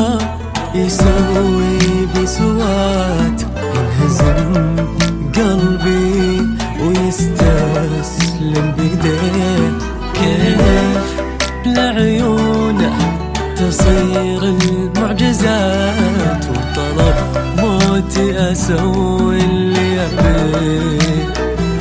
يسوي بسوات، ينهزم قلبي ويستسلم بيديه. كيف لعيونه تصير المعجزات، وطلب موتي أسوي اللي أبيه.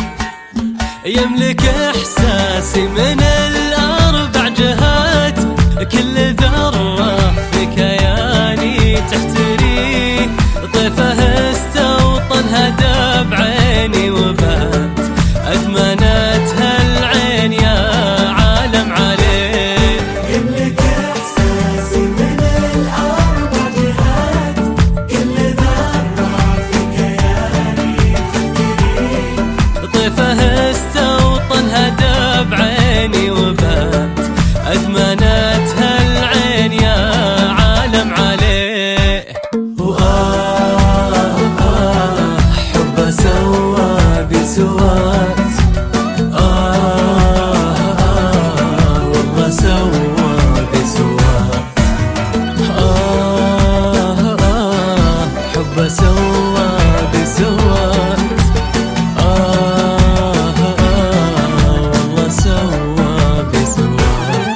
يملك إحساسي من الأربع جهات، كل ذرة في كياني تحتريه. طيفه استوطنها داب عيني وبات، أدمنتها العين يا عالم عليه. يملك إحساسي من الأربع جهات، كل ذرة في كياني تحتريه. طيفه استوطنها داب عيني وبات، أدمنتها العين يا عالم عليه. حبه سوى بسوات، والله سوى بسوات. حبه سوى بسوات، والله سوى بسوات.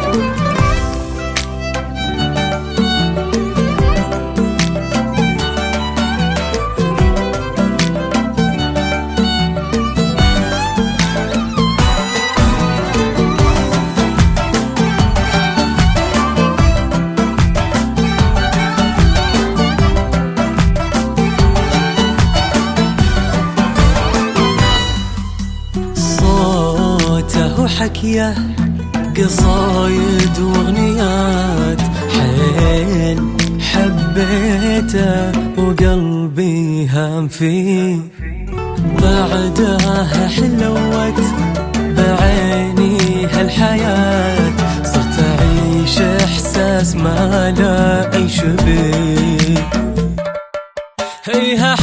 وحكيه قصايد واغنيات، حيل حبيته وقلبي هام فيه. بعدها حلوت بعيني هالحياة، صرت أعيش إحساس ما لا أي شبيه. هيها